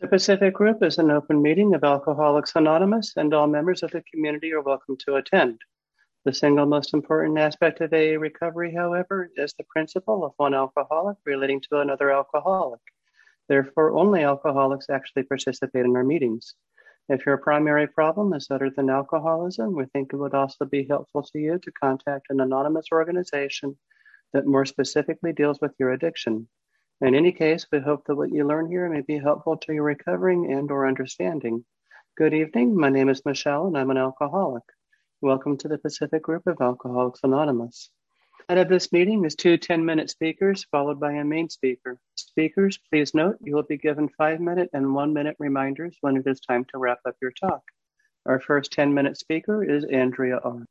The Pacific Group is an open meeting of Alcoholics Anonymous, and all members of the community are welcome to attend. The single most important aspect of AA recovery, however, is the principle of one alcoholic relating to another alcoholic. Therefore, only alcoholics actually participate in our meetings. If your primary problem is other than alcoholism, we think it would also be helpful to you to contact an anonymous organization that more specifically deals with your addiction. In any case, we hope that what you learn here may be helpful to your recovering and or understanding. Good evening. My name is Michelle, and I'm an alcoholic. Welcome to the Pacific Group of Alcoholics Anonymous. Out of this meeting is two 10-minute speakers, followed by a main speaker. Speakers, please note you will be given 5-minute and 1-minute reminders when it is time to wrap up your talk. Our first 10-minute speaker is Andrea R.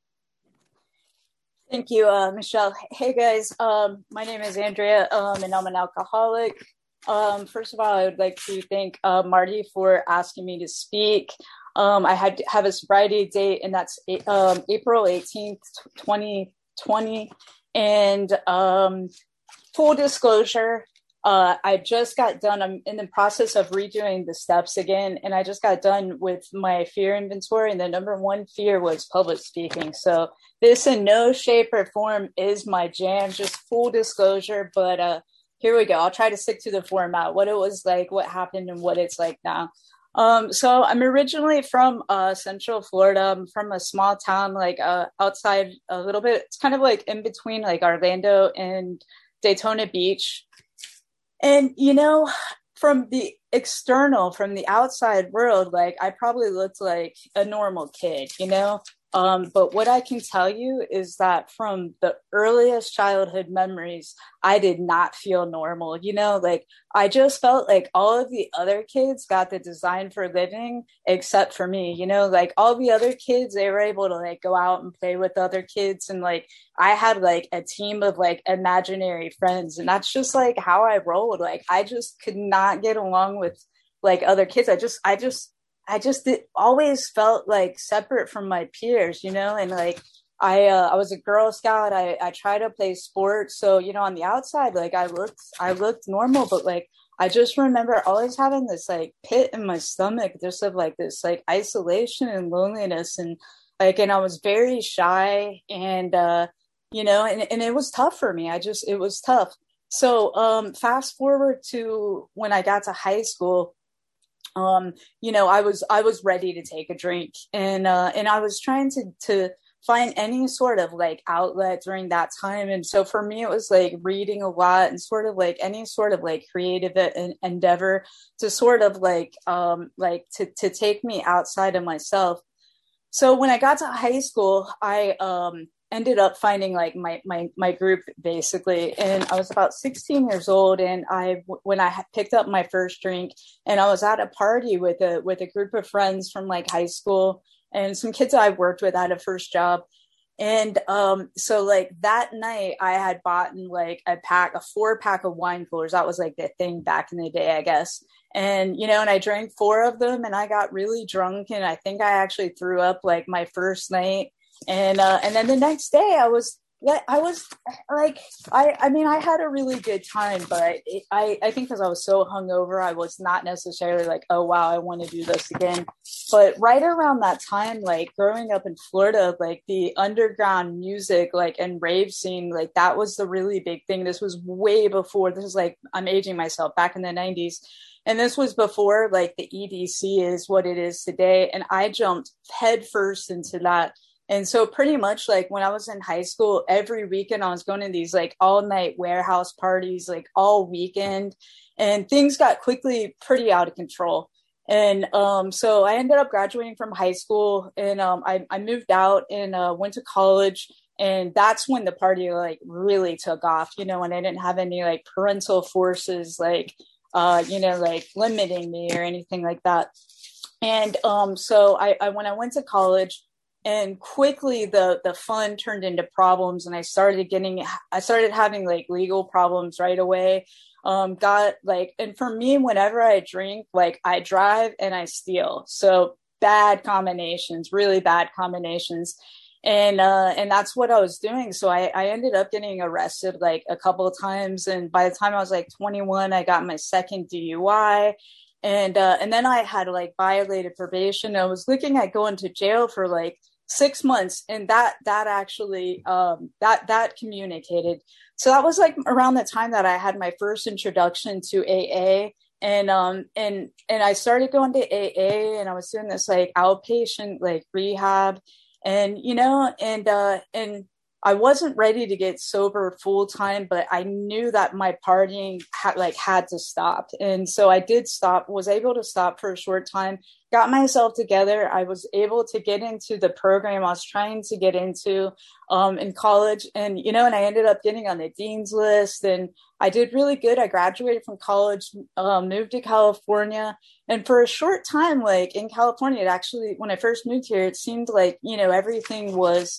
Thank you, Michelle. Hey guys, my name is Andrea, and I'm an alcoholic. First of all, I would like to thank Marty for asking me to speak. I have a sobriety date, and that's April 18th, 2020. And full disclosure, I just got done. I'm in the process of redoing the steps again, and I just got done with my fear inventory, and the number one fear was public speaking. So this in no shape or form is my jam, just full disclosure, but here we go. I'll try to stick to the format, what it was like, what happened, and what it's like now. So I'm originally from Central Florida. I'm from a small town, like outside a little bit. It's kind of like in between like Orlando and Daytona Beach. And, you know, from the external, from the outside world, like I probably looked like a normal kid, you know? But what I can tell you is that from the earliest childhood memories, I did not feel normal. You know, like I just felt like all of the other kids got the design for living except for me, you know, like all the other kids, they were able to like go out and play with other kids. And like, I had like a team of like imaginary friends, and that's just like how I rolled. Like, I just could not get along with like other kids. I just always felt like separate from my peers, you know, and like I was a Girl Scout. I tried to play sports. So, you know, on the outside, like I looked normal, but like I just remember always having this like pit in my stomach, just of like this like isolation and loneliness. And like, and I was very shy, and, you know, and it was tough for me. It was tough. So fast forward to when I got to high school. You know, I was ready to take a drink, and I was trying to find any sort of like outlet during that time. And so for me, it was like reading a lot and sort of like any sort of like creative endeavor to sort of like to take me outside of myself. So when I got to high school, I ended up finding like my group basically, and I was about 16 years old, and when I picked up my first drink, and I was at a party with a group of friends from like high school and some kids I worked with at a first job. And so like that night I had bought like a 4-pack of wine coolers. That was like the thing back in the day, I guess. And, you know, and I drank 4 of them, and I got really drunk, and I think I actually threw up like my first night. And then the next day I was like, I mean, I had a really good time, but I think because I was so hungover, I was not necessarily like, oh, wow, I want to do this again. But right around that time, like growing up in Florida, like the underground music, like and rave scene, like that was the really big thing. This was way before, this is like, I'm aging myself, back in the 90s. And this was before like the EDC is what it is today. And I jumped headfirst into that. And so pretty much like when I was in high school, every weekend I was going to these like all night warehouse parties, like all weekend, and things got quickly pretty out of control. And so I ended up graduating from high school, and I moved out and went to college. And that's when the party like really took off, you know, and I didn't have any like parental forces, like, you know, like limiting me or anything like that. And so when I went to college, and quickly the fun turned into problems, and I started having like legal problems right away. Got like, and for me, whenever I drink, like I drive and I steal. So bad combinations, really bad combinations. And that's what I was doing. So I ended up getting arrested like a couple of times. And by the time I was like 21, I got my second DUI. And then I had like violated probation. I was looking at going to jail for like 6 months, and that actually that communicated. So that was like around the time that I had my first introduction to AA. And I started going to AA, and I was doing this like outpatient like rehab, and and I wasn't ready to get sober full time, but I knew that my partying had to stop. And so I did stop, was able to stop for a short time, got myself together. I was able to get into the program I was trying to get into in college. And I ended up getting on the dean's list, and I did really good. I graduated from college, moved to California. And for a short time, like in California, it actually, when I first moved here, it seemed like, everything was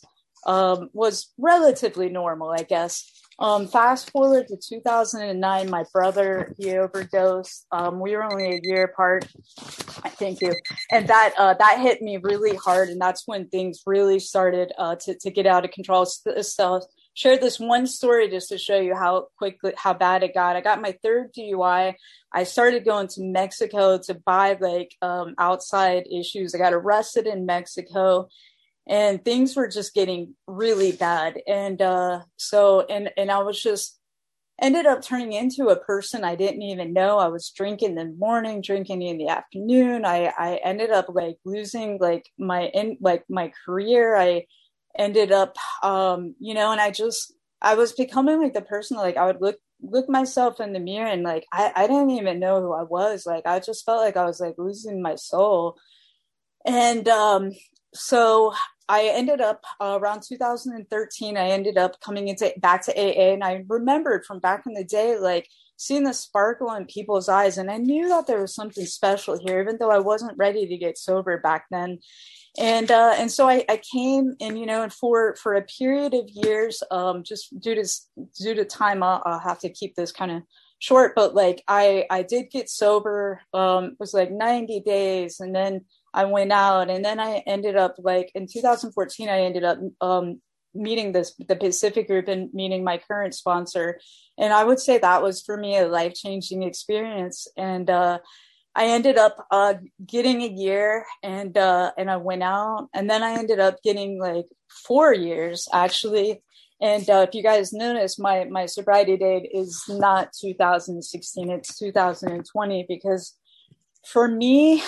relatively normal, I guess. Fast forward to 2009, my brother, he overdosed. We were only a year apart. Thank you. And that hit me really hard. And that's when things really started to get out of control. So share this one story just to show you how bad it got. I got my third DUI. I started going to Mexico to buy outside issues. I got arrested in Mexico. And things were just getting really bad. And so I was just ended up turning into a person I didn't even know. I was drinking in the morning, drinking in the afternoon. I ended up like losing like my career. I ended up, and I was becoming like the person, like I would look myself in the mirror, and like, I didn't even know who I was. Like, I just felt like I was like losing my soul. And so I ended up around 2013, I ended up coming back to AA. And I remembered from back in the day, like seeing the sparkle in people's eyes. And I knew that there was something special here, even though I wasn't ready to get sober back then. And so I came, and, and for a period of years, just due to time, I'll have to keep this kind of short, but like I did get sober. It was like 90 days. And then I went out, and then I ended up like in 2014, I ended up meeting the Pacific Group and meeting my current sponsor. And I would say that was for me a life-changing experience. And I ended up getting a year, and I went out, and then I ended up getting like 4 years actually. And if you guys notice, my sobriety date is not 2016, it's 2020, because for me,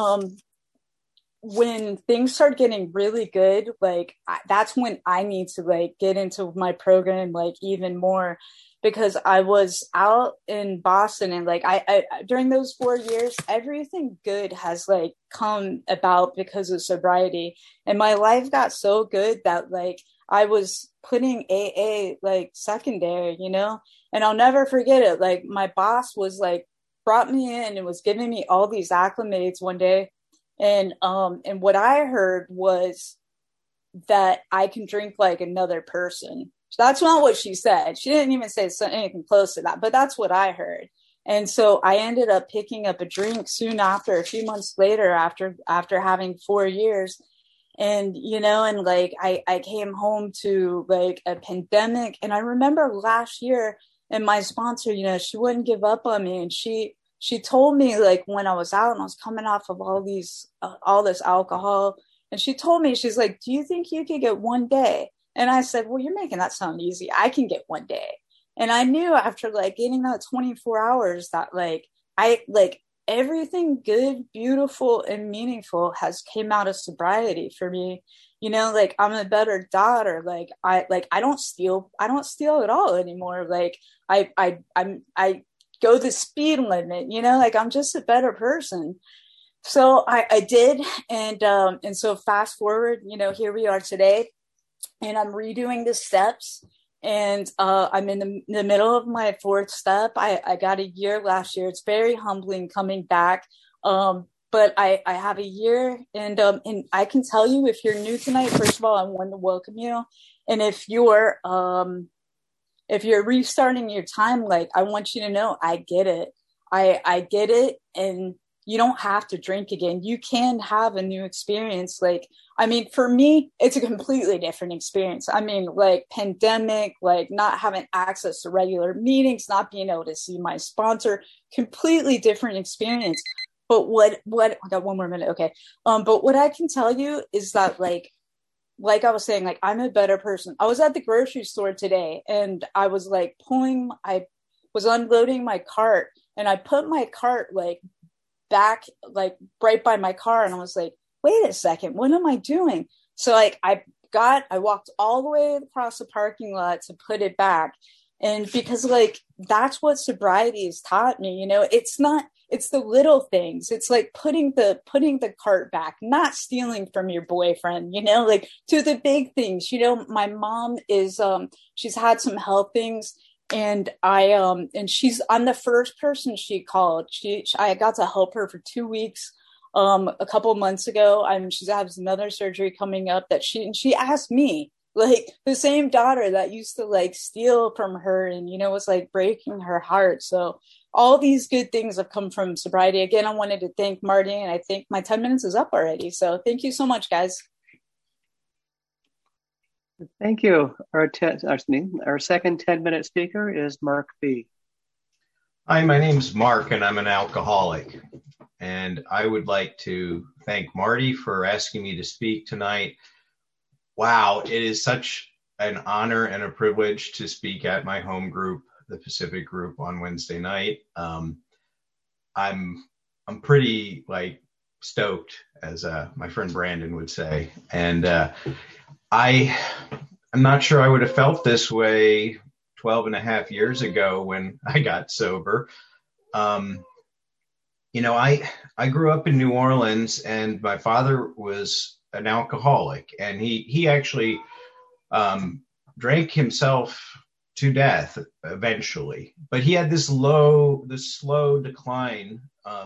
when things start getting really good, like that's when I need to like get into my program like even more, because I was out in Boston, and like I during those 4 years, everything good has like come about because of sobriety, and my life got so good that like I was putting AA like secondary, and I'll never forget it. Like my boss was like brought me in and was giving me all these acclimates one day. And what I heard was that I can drink like another person. So that's not what she said. She didn't even say anything close to that, but that's what I heard. And so I ended up picking up a drink soon after, a few months later, after having 4 years. And, and like, I came home to like a pandemic. And I remember last year, and my sponsor, she wouldn't give up on me. And she told me like when I was out and I was coming off of all this alcohol, and she told me, she's like, do you think you could get 1 day? And I said, well, you're making that sound easy. I can get 1 day. And I knew after like getting that 24 hours that like, everything good, beautiful, and meaningful has came out of sobriety for me. Like I'm a better daughter. Like I don't steal at all anymore. Like I go the speed limit, like I'm just a better person. So I did. And so fast forward, here we are today, and I'm redoing the steps, and I'm in the middle of my 4th step. I got a year last year. It's very humbling coming back. But I have a year, and I can tell you, if you're new tonight, first of all, I want to welcome you. And if you're restarting your time, like I want you to know, I get it. I get it. And you don't have to drink again. You can have a new experience. Like, I mean, for me, it's a completely different experience. I mean, like pandemic, like not having access to regular meetings, not being able to see my sponsor, completely different experience. But what I got one more minute, okay. But what I can tell you is that like I was saying, like I'm a better person. I was at the grocery store today and I was like I was unloading my cart and I put my cart like back, like right by my car. And I was like, wait a second, what am I doing? So like I walked all the way across the parking lot to put it back. And because like that's what sobriety has taught me, it's the little things. It's like putting the cart back, not stealing from your boyfriend, like to the big things. My mom is she's had some health things and I'm the first person she called. I got to help her for 2 weeks a couple of months ago. She has another surgery coming up that she asked me, like the same daughter that used to like steal from her and was like breaking her heart. So all these good things have come from sobriety. Again, I wanted to thank Marty, and I think my 10 minutes is up already. So thank you so much, guys. Thank you. Our second 10-minute speaker is Mark B. Hi, my name's Mark, and I'm an alcoholic. And I would like to thank Marty for asking me to speak tonight. Wow, it is such an honor and a privilege to speak at my home group, the Pacific Group, on Wednesday night. I'm pretty like stoked, as my friend Brandon would say. And I'm not sure I would have felt this way 12 and a half years ago when I got sober. I grew up in New Orleans, and my father was an alcoholic, and he actually drank himself to death eventually, but he had this slow decline,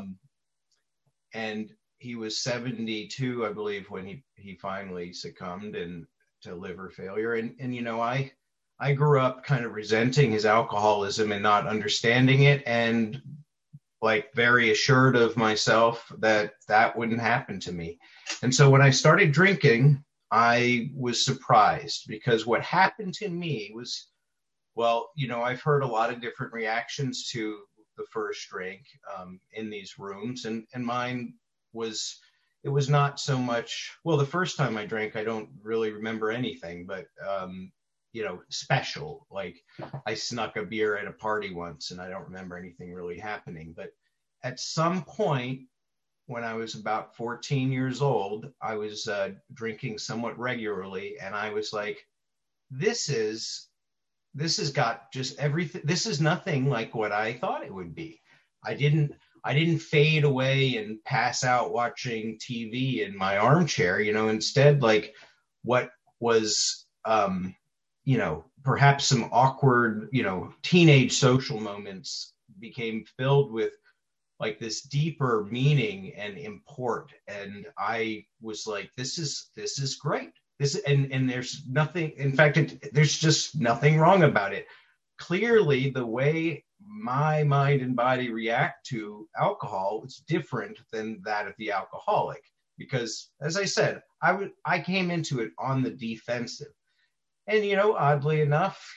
and he was 72, I believe, when he finally succumbed to liver failure. And I grew up kind of resenting his alcoholism and not understanding it, and like very assured of myself that wouldn't happen to me. And so when I started drinking, I was surprised, because what happened to me was, well, I've heard a lot of different reactions to the first drink in these rooms, and mine was, it was not so much, well, the first time I drank, I don't really remember anything, but special. Like I snuck a beer at a party once and I don't remember anything really happening. But at some point when I was about 14 years old, I was drinking somewhat regularly, and I was like, this has got just everything. This is nothing like what I thought it would be. I didn't fade away and pass out watching TV in my armchair, instead, like what was, perhaps some awkward, teenage social moments became filled with like this deeper meaning and import. And I was like, this is great. And there's nothing, in fact, there's just nothing wrong about it. Clearly, the way my mind and body react to alcohol is different than that of the alcoholic. Because, as I said, I came into it on the defensive. And, oddly enough,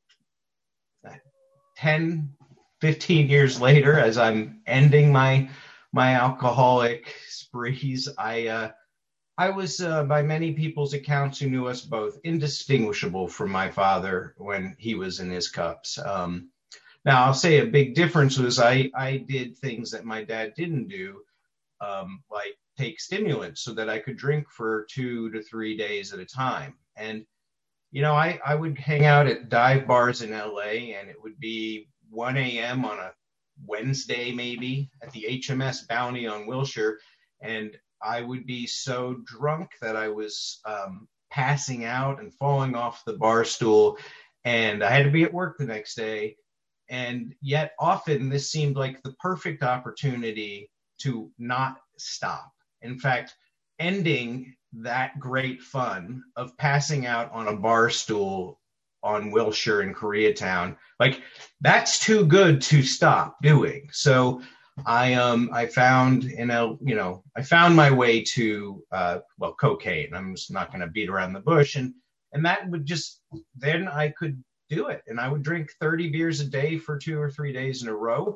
10, 15 years later, as I'm ending my alcoholic sprees, I was, by many people's accounts who knew us both, indistinguishable from my father when he was in his cups. Now, I'll say a big difference was I did things that my dad didn't do, like take stimulants so that I could drink for 2 to 3 days at a time. And, I would hang out at dive bars in LA, and it would be 1 a.m. on a Wednesday, maybe, at the HMS Bounty on Wilshire. And I would be so drunk that I was passing out and falling off the bar stool, and I had to be at work the next day. And yet often this seemed like the perfect opportunity to not stop. In fact, ending that great fun of passing out on a bar stool on Wilshire in Koreatown, like that's too good to stop doing. So I found I found my way to cocaine. I'm just not going to beat around the bush, and that would just, then I could do it, and I would drink 30 beers a day for 2 or 3 days in a row.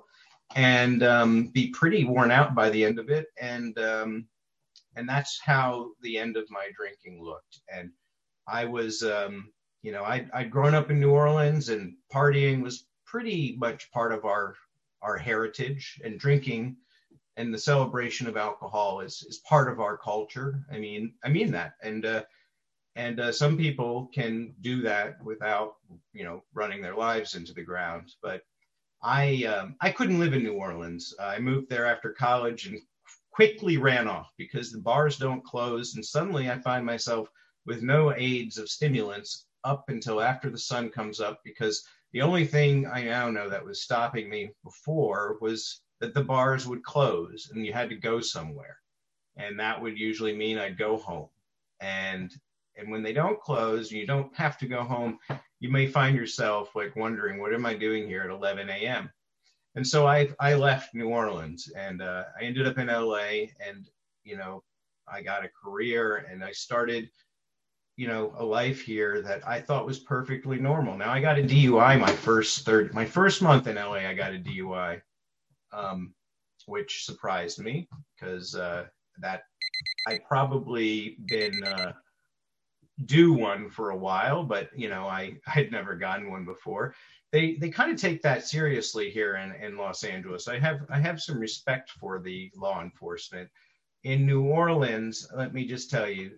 and be pretty worn out by the end of it. And that's how the end of my drinking looked. And I was, I'd grown up in New Orleans, and partying was pretty much part of our heritage, and drinking and the celebration of alcohol is part of our culture. I mean that. And some people can do that without, running their lives into the ground. But I couldn't live in New Orleans. I moved there after college and quickly ran off because the bars don't close. And suddenly I find myself with no aids of stimulants up until after the sun comes up, because the only thing I now know that was stopping me before was that the bars would close and you had to go somewhere. And that would usually mean I'd go home. And when they don't close, you don't have to go home, you may find yourself like wondering, what am I doing here at 11 a.m.? And so I left New Orleans, and I ended up in LA, and, I got a career, and I started, a life here that I thought was perfectly normal. Now I got a DUI my first month in LA, I got a DUI, which surprised me because that I'd probably been due one for a while, but I'd never gotten one before. They kind of take that seriously here in Los Angeles. I have some respect for the law enforcement. In New Orleans, let me just tell you,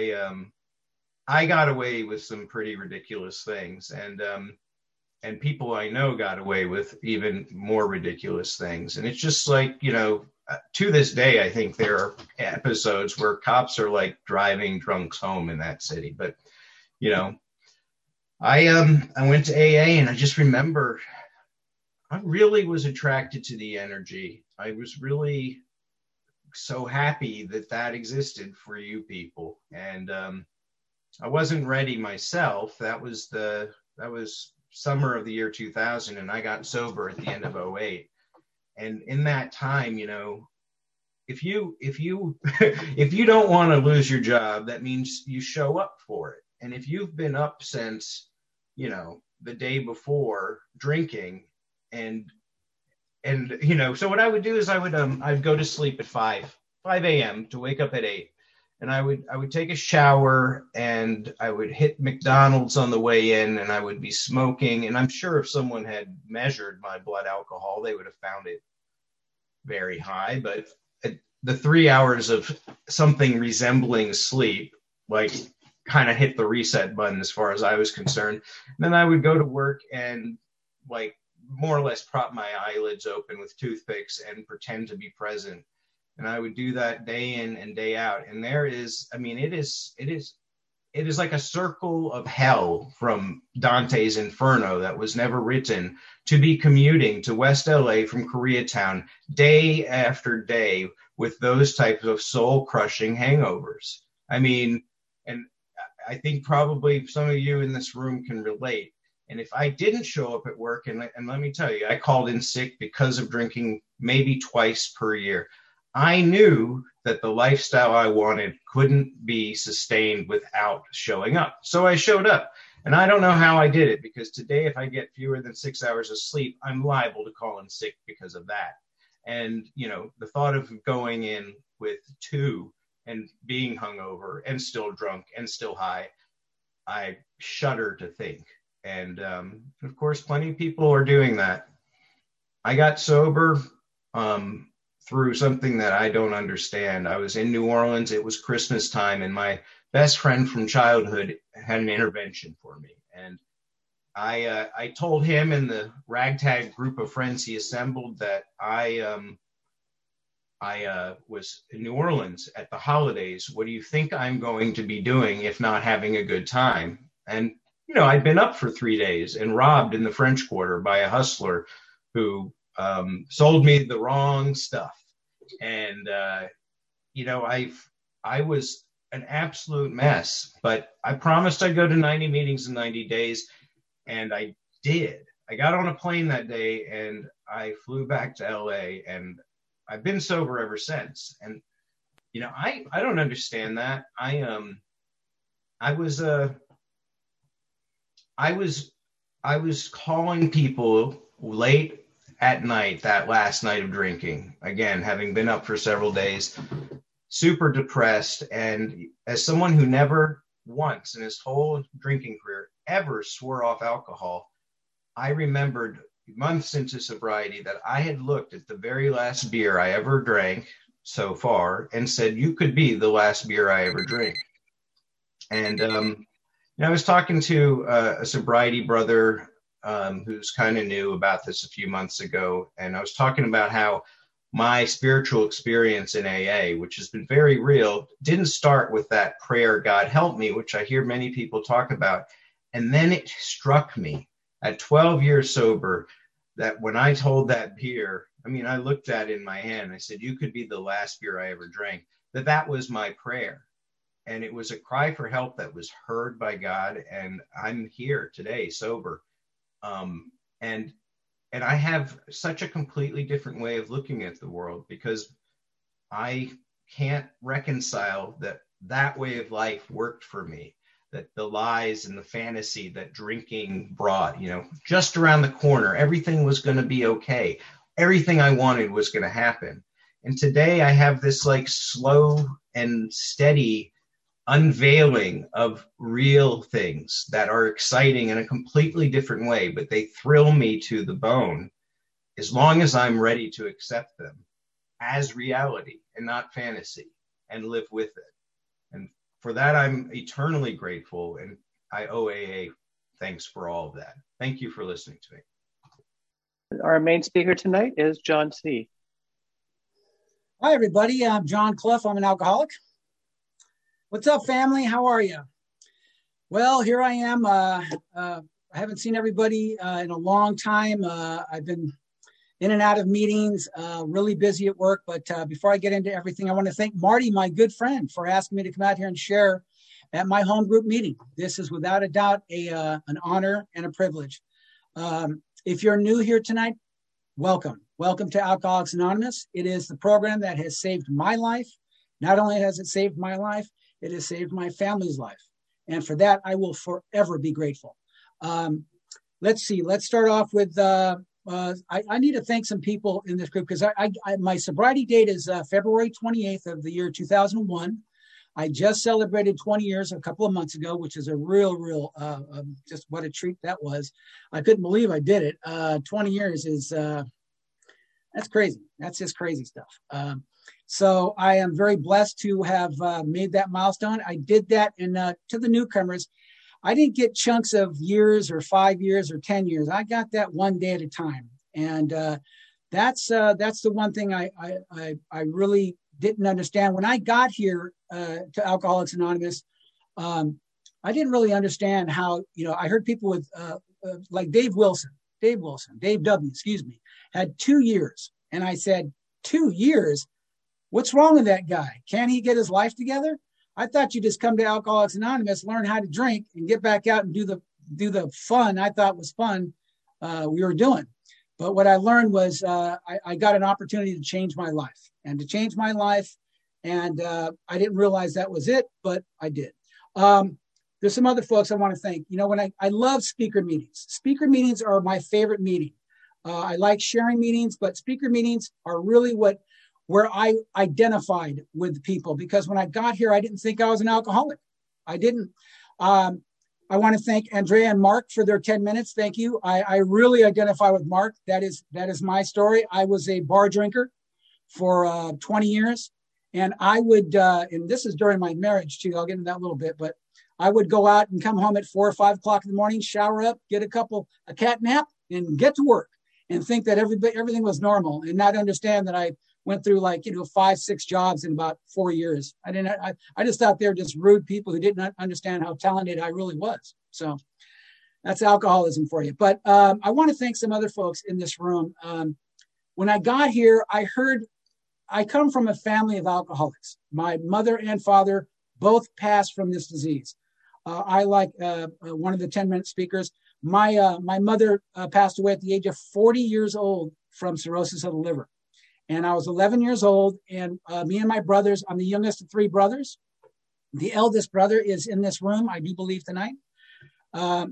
I got away with some pretty ridiculous things, and people I know got away with even more ridiculous things. And it's just like, to this day, I think there are episodes where cops are like driving drunks home in that city. But, I went to AA, and I just remember I really was attracted to the energy. I was really so happy that existed for you people. And I wasn't ready myself. That was summer of the year 2000, and I got sober at the end of 2008. And in that time, if you if you don't want to lose your job, that means you show up for it. And if you've been up since, the day before drinking, and so what I would do is I'd go to sleep at 5 a.m. to wake up at 8. And I would take a shower, and I would hit McDonald's on the way in, and I would be smoking. And I'm sure if someone had measured my blood alcohol, they would have found it very high. But the 3 hours of something resembling sleep, like, kind of hit the reset button as far as I was concerned. And then I would go to work and, like, more or less prop my eyelids open with toothpicks and pretend to be present. And I would do that day in and day out. And it is like a circle of hell from Dante's Inferno that was never written, to be commuting to West LA from Koreatown day after day with those types of soul crushing hangovers. I mean, and I think probably some of you in this room can relate. And if I didn't show up at work, and let me tell you, I called in sick because of drinking maybe twice per year. I knew that the lifestyle I wanted couldn't be sustained without showing up. So I showed up. And I don't know how I did it, because today, if I get fewer than 6 hours of sleep, I'm liable to call in sick because of that. And, the thought of going in with 2 and being hungover and still drunk and still high, I shudder to think. And, of course, plenty of people are doing that. I got sober through something that I don't understand. I was in New Orleans. It was Christmas time, and my best friend from childhood had an intervention for me. And I told him and the ragtag group of friends he assembled that I was in New Orleans at the holidays. What do you think I'm going to be doing if not having a good time? And, I'd been up for 3 days and robbed in the French Quarter by a hustler who sold me the wrong stuff. And, I was an absolute mess, but I promised I'd go to 90 meetings in 90 days. And I did. I got on a plane that day, and I flew back to LA, and I've been sober ever since. And, I don't understand that. I was calling people late at night, that last night of drinking, again, having been up for several days, super depressed. And as someone who never once in his whole drinking career ever swore off alcohol, I remembered months into sobriety that I had looked at the very last beer I ever drank so far and said, you could be the last beer I ever drink. And I was talking to a sobriety brother who's kind of new about this a few months ago. And I was talking about how my spiritual experience in AA, which has been very real, didn't start with that prayer, God help me, which I hear many people talk about. And then it struck me at 12 years sober that when I told that beer, I looked at it in my hand, I said, you could be the last beer I ever drank, that was my prayer. And it was a cry for help that was heard by God. And I'm here today, sober. And I have such a completely different way of looking at the world because I can't reconcile that way of life worked for me, that the lies and the fantasy that drinking brought, just around the corner, everything was going to be okay. Everything I wanted was going to happen. And today I have this like slow and steady unveiling of real things that are exciting in a completely different way, but they thrill me to the bone as long as I'm ready to accept them as reality and not fantasy and live with it. And for that, I'm eternally grateful. And I owe AA thanks for all of that. Thank you for listening to me. Our main speaker tonight is John C. Hi, everybody. I'm John Clough. I'm an alcoholic. What's up, family? How are you? Well, here I am. I haven't seen everybody in a long time. I've been in and out of meetings, really busy at work. But before I get into everything, I want to thank Marty, my good friend, for asking me to come out here and share at my home group meeting. This is without a doubt an honor and a privilege. If you're new here tonight, welcome. Welcome to Alcoholics Anonymous. It is the program that has saved my life. Not only has it saved my life, it has saved my family's life. And for that, I will forever be grateful. Let's see. Let's start off with, I need to thank some people in this group because my sobriety date is February 28th of the year 2001. I just celebrated 20 years a couple of months ago, which is a real, just what a treat that was. I couldn't believe I did it. 20 years is, that's crazy. That's just crazy stuff. So I am very blessed to have made that milestone. I did that, and to the newcomers, I didn't get chunks of years or 5 years or 10 years. I got that one day at a time, and that's the one thing I really didn't understand when I got here to Alcoholics Anonymous. I didn't really understand how, I heard people with like Dave W, had 2 years, and I said, 2 years. What's wrong with that guy? Can't he get his life together? I thought you just come to Alcoholics Anonymous, learn how to drink, and get back out and do the fun I thought was fun we were doing. But what I learned was I got an opportunity to change my life. And to change my life, and I didn't realize that was it, but I did. There's some other folks I want to thank. When I love speaker meetings. Speaker meetings are my favorite meeting. I like sharing meetings, but speaker meetings are really where I identified with people, because when I got here, I didn't think I was an alcoholic. I didn't. I want to thank Andrea and Mark for their 10 minutes. Thank you. I really identify with Mark. That is my story. I was a bar drinker for 20 years. And I would, and this is during my marriage too, I'll get into that a little bit, but I would go out and come home at 4 or 5 o'clock in the morning, shower up, get a cat nap, and get to work, and think that everything was normal, and not understand that I went through 5, 6 jobs in about 4 years. I just thought they were just rude people who didn't understand how talented I really was. So that's alcoholism for you. But I want to thank some other folks in this room. When I got here, I come from a family of alcoholics. My mother and father both passed from this disease. I like one of the 10-minute speakers. My mother passed away at the age of 40 years old from cirrhosis of the liver. And I was 11 years old, and me and my brothers, I'm the youngest of 3 brothers. The eldest brother is in this room, I do believe, tonight.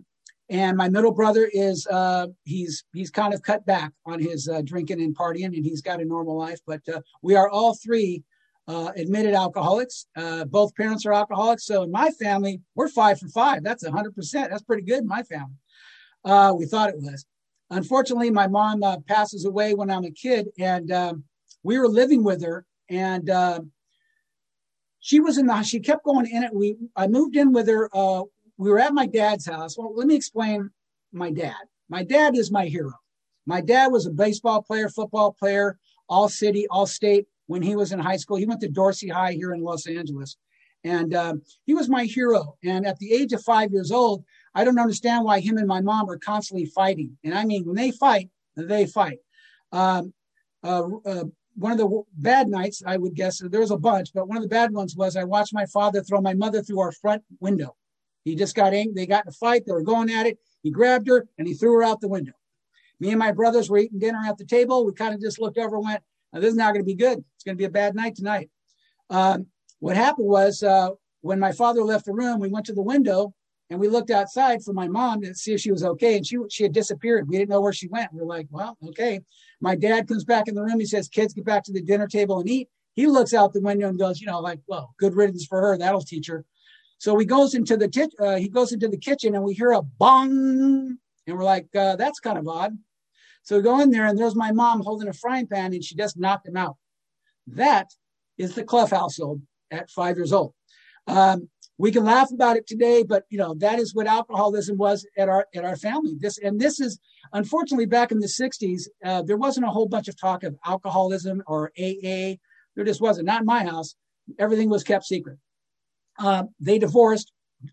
And my middle brother is he's kind of cut back on his drinking and partying, and he's got a normal life. But we are all three admitted alcoholics. Both parents are alcoholics. So in my family, we're 5 for 5. That's 100%. That's pretty good in my family. We thought it was. Unfortunately, my mom passes away when I'm a kid, and we were living with her, and she kept going in it. I moved in with her. We were at my dad's house. Well, let me explain my dad. My dad is my hero. My dad was a baseball player, football player, all city, all state when he was in high school. He went to Dorsey High here in Los Angeles. And he was my hero. And at the age of 5 years old, I don't understand why him and my mom are constantly fighting. And I mean, when they fight, they fight. One of the bad nights, I would guess, there was a bunch, but one of the bad ones was I watched my father throw my mother through our front window. He just got angry. They got in a fight. They were going at it. He grabbed her and he threw her out the window. Me and my brothers were eating dinner at the table. We kind of just looked over and went, this is not going to be good. It's going to be a bad night tonight. What happened was when my father left the room, we went to the window and we looked outside for my mom to see if she was okay. And she had disappeared. We didn't know where she went. We're like, well, okay. My dad comes back in the room. He says, kids, get back to the dinner table and eat. He looks out the window and goes, well, good riddance for her. That'll teach her. So he goes into the kitchen and we hear a bong, and we're like, that's kind of odd. So we go in there and there's my mom holding a frying pan and she just knocked him out. That is the Clough household at 5 years old. We can laugh about it today, but that is what alcoholism was at our family. This is unfortunately back in the 60s. There wasn't a whole bunch of talk of alcoholism or AA. There just wasn't. Not in my house. Everything was kept secret. They divorced,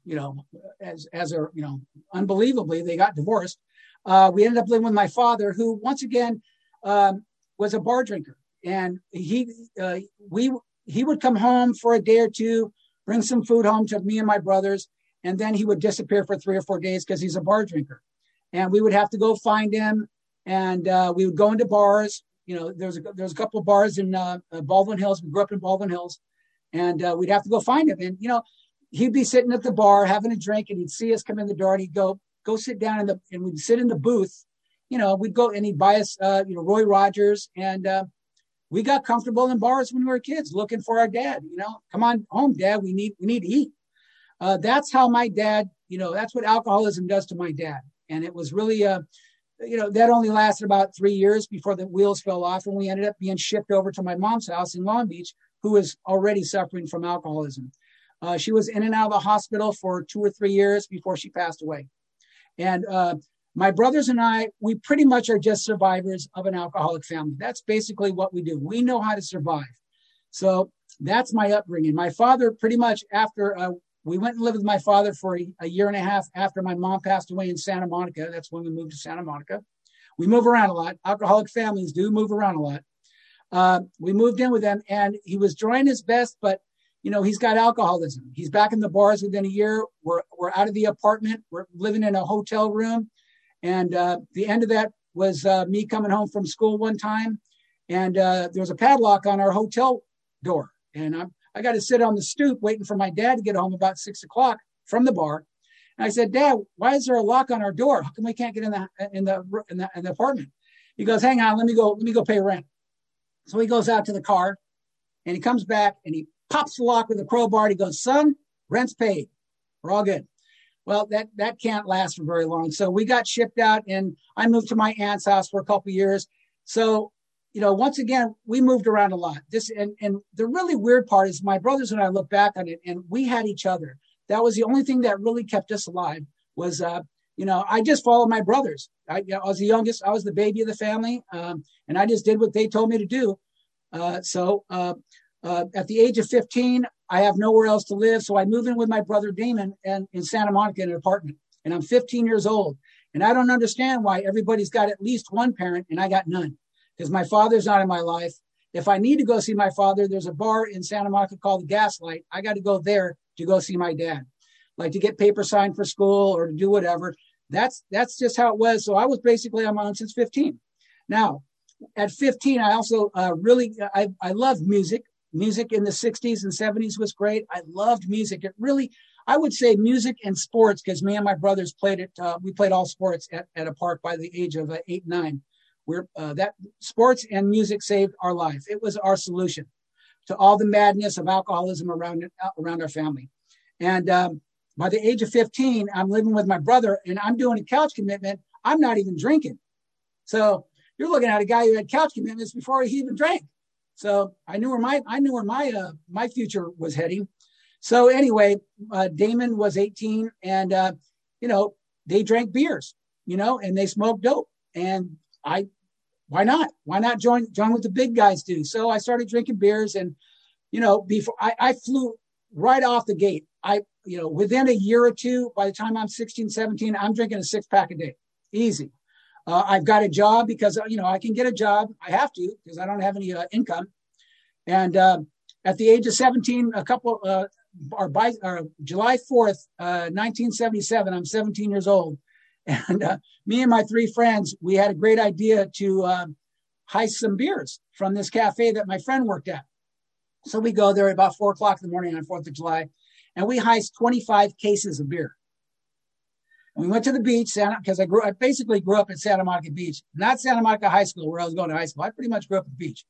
unbelievably, they got divorced. We ended up living with my father, who once again was a bar drinker, and he would come home for a day or two, bring some food home to me and my brothers, and then he would disappear for 3 or 4 days because he's a bar drinker, and we would have to go find him, and we would go into bars. There's a couple of bars in Baldwin Hills. We grew up in Baldwin Hills. And we'd have to go find him. And, he'd be sitting at the bar having a drink and he'd see us come in the door and he'd go sit down and we'd sit in the booth. We'd go and he'd buy us, Roy Rogers. And we got comfortable in bars when we were kids looking for our dad. Come on home, Dad. We need to eat. That's how my dad, that's what alcoholism does to my dad. And it was really, that only lasted about 3 years before the wheels fell off. And we ended up being shipped over to my mom's house in Long Beach, who was already suffering from alcoholism. She was in and out of the hospital for 2 or 3 years before she passed away. And my brothers and I, we pretty much are just survivors of an alcoholic family. That's basically what we do. We know how to survive. So that's my upbringing. My father, pretty much after we went and lived with my father for a year and a half after my mom passed away in Santa Monica. That's when we moved to Santa Monica. We move around a lot. Alcoholic families do move around a lot. We moved in with him and he was trying his best, but he's got alcoholism. He's back in the bars within a year. We're out of the apartment. We're living in a hotel room. And the end of that was me coming home from school one time. And there was a padlock on our hotel door. And I got to sit on the stoop waiting for my dad to get home about 6 o'clock from the bar. And I said, Dad, why is there a lock on our door? How come we can't get in the apartment? He goes, hang on, let me go pay rent. So he goes out to the car and he comes back and he pops the lock with a crowbar. And he goes, son, rent's paid. We're all good. Well, that can't last for very long. So we got shipped out and I moved to my aunt's house for a couple of years. So, once again, we moved around a lot. And the really weird part is my brothers and I look back on it and we had each other. That was the only thing that really kept us alive was, I just followed my brothers. I was the youngest. I was the baby of the family. And I just did what they told me to do. So at the age of 15, I have nowhere else to live. So I move in with my brother Damon and in Santa Monica in an apartment. And I'm 15 years old. And I don't understand why everybody's got at least one parent and I got none. Because my father's not in my life. If I need to go see my father, there's a bar in Santa Monica called the Gaslight. I got to go there to go see my dad, like to get paper signed for school or to do whatever. That's just how it was. So I was basically on my own since 15. Now, at 15, I also I loved music. Music in the 60s and 70s was great. I loved music. I would say music and sports, because me and my brothers played it. We played all sports at a park by the age of 8, 9. That sports and music saved our life. It was our solution to all the madness of alcoholism around our family. And by the age of 15, I'm living with my brother, and I'm doing a couch commitment. I'm not even drinking. So you're looking at a guy who had couch commitments before he even drank. So I knew where my future was heading. So anyway, Damon was 18, and they drank beers, and they smoked dope. And why not join what the big guys do? So I started drinking beers, and before I flew right off the gate. Within a year or two, by the time I'm 16, 17, I'm drinking a 6-pack a day, easy. I've got a job because I can get a job. I have to because I don't have any income. And at the age of 17, July 4th, 1977, I'm 17 years old. And me and my 3 friends, we had a great idea to heist some beers from this cafe that my friend worked at. So we go there at about 4 o'clock in the morning on 4th of July, and we heist 25 cases of beer. And we went to the beach, because I basically grew up in Santa Monica Beach, not Santa Monica High School where I was going to high school. I pretty much grew up at the beach.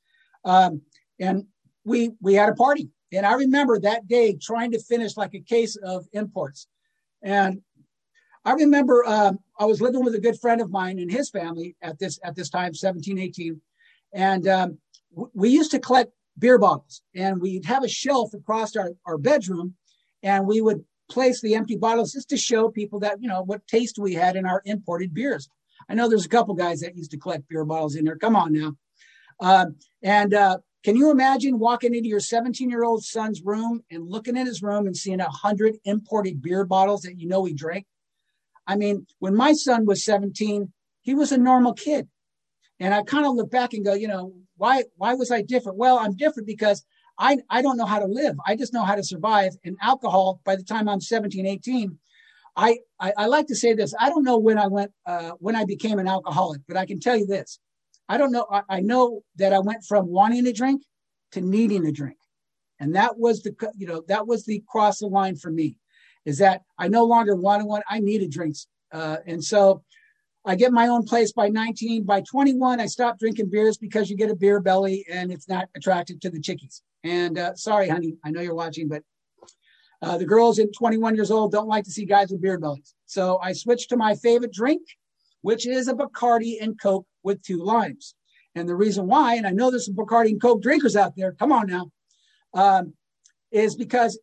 And we had a party. And I remember that day trying to finish like a case of imports. And I remember I was living with a good friend of mine and his family at this time, 17, 18. And we used to collect beer bottles, and we'd have a shelf across our bedroom, and we would place the empty bottles just to show people that, what taste we had in our imported beers. I know there's a couple guys that used to collect beer bottles in there. Come on now. Can you imagine walking into your 17-year-old son's room and looking in his room and seeing 100 imported beer bottles that he drank? I mean, when my son was 17, he was a normal kid. And I kind of look back and go, why was I different? Well, I'm different because I don't know how to live. I just know how to survive. And alcohol, by the time I'm 17, 18, I like to say this. I don't know when I became an alcoholic, but I can tell you this. I don't know. I know that I went from wanting to drink to needing to drink. And that was the cross the line for me, is that I no longer wanted one. I needed drinks. And so I get my own place by 19. By 21, I stopped drinking beers because you get a beer belly and it's not attractive to the chickies. And sorry, honey, I know you're watching, but the girls at 21 years old don't like to see guys with beer bellies. So I switched to my favorite drink, which is a Bacardi and Coke with 2 limes. And the reason why, and I know there's some Bacardi and Coke drinkers out there, come on now, is because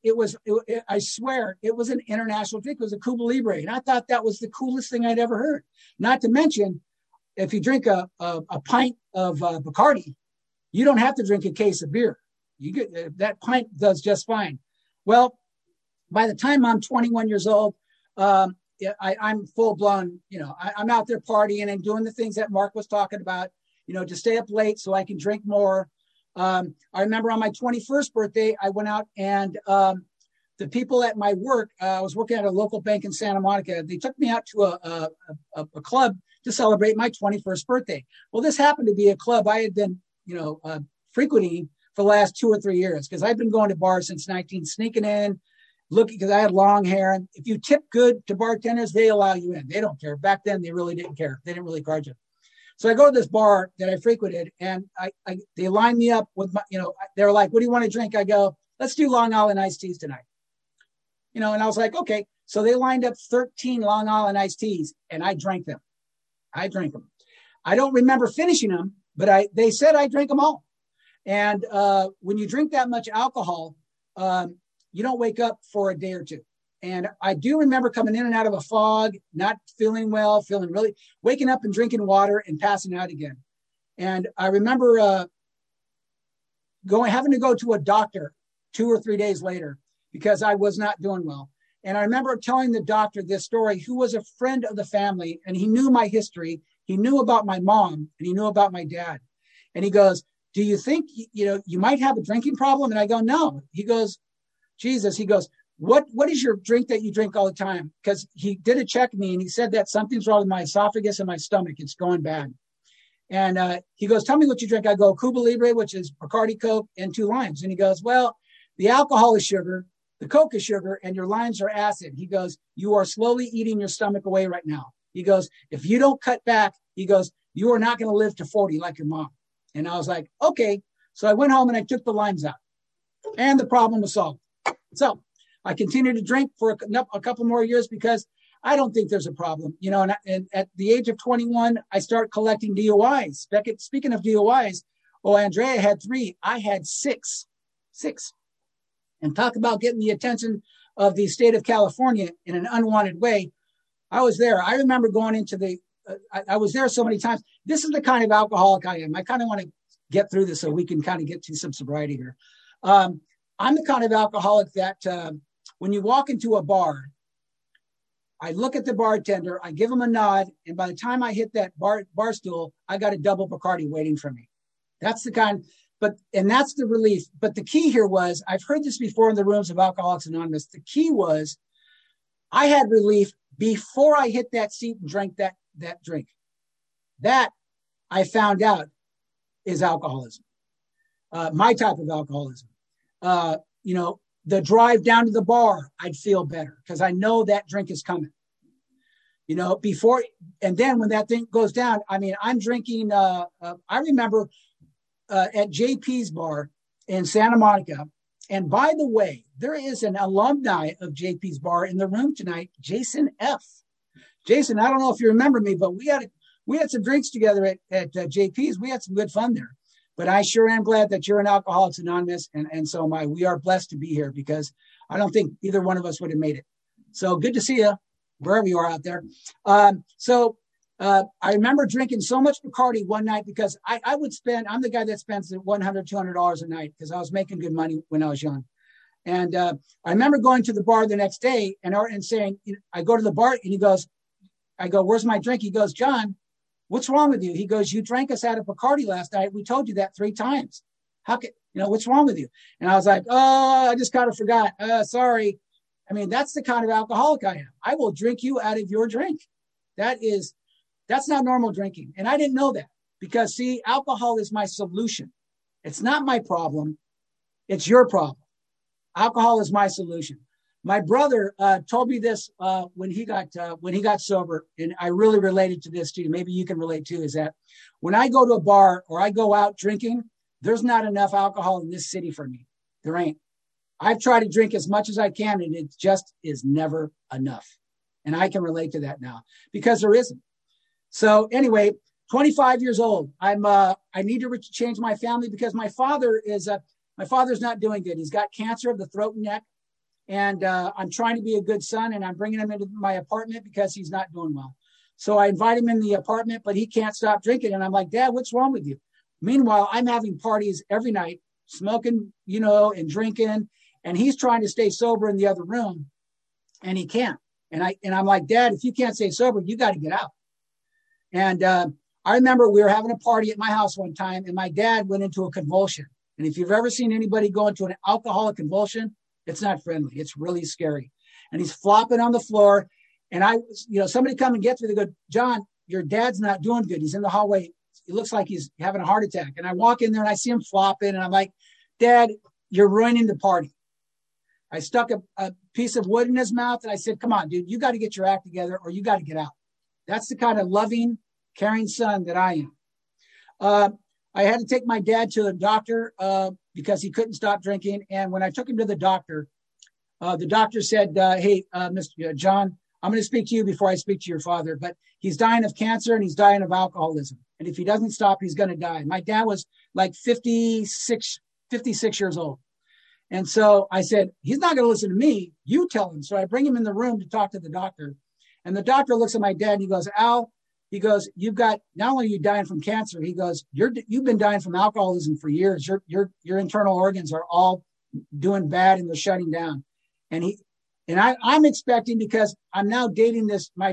I swear, it was an international drink. It was a Cuba Libre. And I thought that was the coolest thing I'd ever heard. Not to mention, if you drink a pint of Bacardi, you don't have to drink a case of beer. You get that pint does just fine. Well, by the time I'm 21 years old, I'm full blown, I'm out there partying and doing the things that Mark was talking about, to stay up late so I can drink more. I remember on my 21st birthday, I went out and the people at my work, I was working at a local bank in Santa Monica. They took me out to a club to celebrate my 21st birthday. Well, this happened to be a club I had been, frequenting for the last 2 or 3 years, because I've been going to bars since 19, sneaking in, looking, because I had long hair. And if you tip good to bartenders, they allow you in. They don't care. Back then, they really didn't care. They didn't really charge you. So I go to this bar that I frequented, and they line me up with my, they're like, "What do you want to drink?" I go, "Let's do Long Island iced teas tonight." And I was like, okay. So they lined up 13 Long Island iced teas, and I drank them. I don't remember finishing them, but they said I drank them all. And when you drink that much alcohol, you don't wake up for a day or two. And I do remember coming in and out of a fog, not feeling well, waking up and drinking water and passing out again. And I remember having to go to a doctor 2 or 3 days later because I was not doing well. And I remember telling the doctor this story, who was a friend of the family, and he knew my history. He knew about my mom, and he knew about my dad. And he goes, "Do you think, you might have a drinking problem?" And I go, "No." He goes, "Jesus," he goes, What is your drink that you drink all the time?" Because he did a check me and he said that something's wrong with my esophagus and my stomach. It's going bad. And he goes, "Tell me what you drink." I go, "Cuba Libre," which is Bacardi, Coke, and 2 limes. And he goes, "Well, the alcohol is sugar The Coke is sugar and your limes are acid. He goes, you are slowly eating your stomach away right now. He goes, if you don't cut back, he goes, you are not going to live to 40 like your mom. And I was like, okay. So I went home and I took the limes out and the problem was solved. So I continued to drink for a couple more years because I don't think there's a problem, you know, and at the age of 21, I start collecting DUIs. Speaking of DUIs, Andrea had 3. I had 6. And talk about getting the attention of the state of California in an unwanted way. I was there. I remember going into I was there so many times. This is the kind of alcoholic I am. I kind of want to get through this so we can kind of get to some sobriety here. I'm the kind of alcoholic that when you walk into a bar, I look at the bartender, I give him a nod, and by the time I hit that bar stool, I got a double Bacardi waiting for me. That's the kind, and that's the relief. But the key here was, I've heard this before in the rooms of Alcoholics Anonymous, the key was I had relief before I hit that seat and drank that drink. That I found out is alcoholism, my type of alcoholism. You know, the drive down to the bar, I'd feel better because I know that drink is coming. You know, before, and then when that thing goes down, I mean, I'm drinking, I remember at JP's bar in Santa Monica. And by the way, there is an alumni of JP's bar in the room tonight, Jason F. Jason, I don't know if you remember me, but we had some drinks together at JP's. We had some good fun there. But I sure am glad that you're an Alcoholics Anonymous, and so am I. We are blessed to be here because I don't think either one of us would have made it. So good to see you, wherever you are out there. I remember drinking so much Bacardi one night because I'm the guy that spends $100, $200 a night because I was making good money when I was young. And I remember going to the bar the next day and saying, I go to the bar and I go, where's my drink? He goes, John, what's wrong with you? He goes, you drank us out of Bacardi last night. We told you that 3 times. What's wrong with you? And I was like, oh, I just kind of forgot. Sorry. I mean, that's the kind of alcoholic I am. I will drink you out of your drink. That's not normal drinking. And I didn't know that because see, alcohol is my solution. It's not my problem. It's your problem. Alcohol is my solution. My brother told me this when he got sober, and I really related to this too. Maybe you can relate too. Is that when I go to a bar or I go out drinking, there's not enough alcohol in this city for me. There ain't. I've tried to drink as much as I can, and it just is never enough. And I can relate to that now because there isn't. So anyway, 25 years old. I need to change my family because my father's not doing good. He's got cancer of the throat and neck. And I'm trying to be a good son, and I'm bringing him into my apartment because he's not doing well. So I invite him in the apartment, but he can't stop drinking. And I'm like, Dad, what's wrong with you? Meanwhile, I'm having parties every night, smoking, and drinking. And he's trying to stay sober in the other room, and he can't. And I'm like, Dad, if you can't stay sober, you got to get out. And I remember we were having a party at my house one time, and my dad went into a convulsion. And if you've ever seen anybody go into an alcoholic convulsion, it's not friendly. It's really scary. And he's flopping on the floor. And somebody come and gets me. They go, John, your dad's not doing good. He's in the hallway. It looks like he's having a heart attack. And I walk in there and I see him flopping. And I'm like, Dad, you're ruining the party. I stuck a piece of wood in his mouth. And I said, come on, dude, you got to get your act together or you got to get out. That's the kind of loving, caring son that I am. I had to take my dad to the doctor because he couldn't stop drinking. And when I took him to the doctor said, hey, Mr. John, I'm going to speak to you before I speak to your father, but he's dying of cancer and he's dying of alcoholism. And if he doesn't stop, he's going to die. My dad was like 56 years old. And so I said, he's not going to listen to me. You tell him. So I bring him in the room to talk to the doctor. And the doctor looks at my dad and he goes, Al, he goes, you've got, not only are you dying from cancer, he goes, you've been dying from alcoholism for years. Your internal organs are all doing bad and they're shutting down. And I'm expecting, because I'm now dating my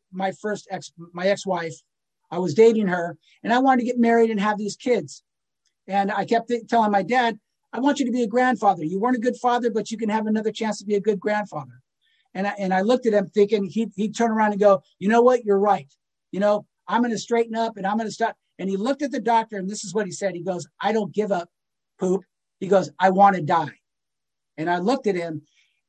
ex-wife. I was dating her and I wanted to get married and have these kids. And I kept telling my dad, I want you to be a grandfather. You weren't a good father, but you can have another chance to be a good grandfather. And I looked at him thinking he'd turn around and go, you know what? You're right. I'm going to straighten up and I'm going to stop. And he looked at the doctor and this is what he said. He goes, I don't give up, poop. He goes, I want to die. And I looked at him